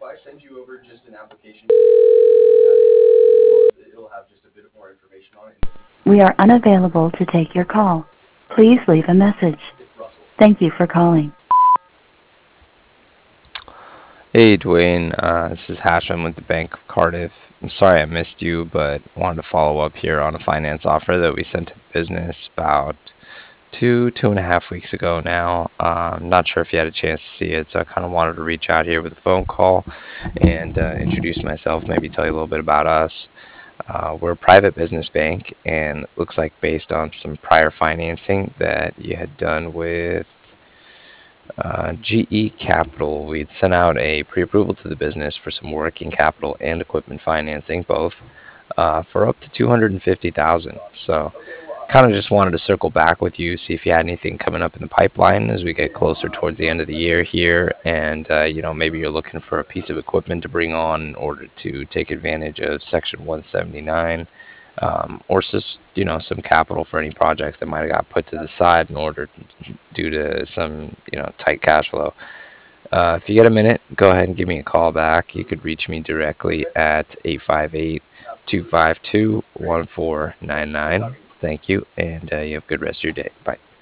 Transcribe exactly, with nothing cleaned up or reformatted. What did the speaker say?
I send you over just an application, it'll, it'll have just a bit more information on it. And We are unavailable to take your call. Please leave a message. it's Russell. Thank you for calling. Hey Dwayne, uh, this is Hashem with the Bank of Cardiff. I'm sorry I missed you, but wanted to follow up here on a finance offer that we sent to the business about two, two and a half weeks ago now. Uh, I'm not sure if you had a chance to see it, so I kind of wanted to reach out here with a phone call and uh, introduce myself, maybe tell you a little bit about us. Uh, we're a private business bank, and it looks like based on some prior financing that you had done with uh, G E Capital, we'd sent out a pre-approval to the business for some working capital and equipment financing, both uh, for up to two hundred fifty thousand dollars. So kind of just wanted to circle back with you, see if you had anything coming up in the pipeline as we get closer towards the end of the year here, and uh, you know, maybe you're looking for a piece of equipment to bring on in order to take advantage of Section one seventy-nine, um, or just, you know, some capital for any projects that might have got put to the side in order due to some, you know, tight cash flow. Uh, if you get a minute, go ahead and give me a call back. You could reach me directly at eight five eight, two five two, one four nine nine. Thank you, and uh, you have a good rest of your day. Bye.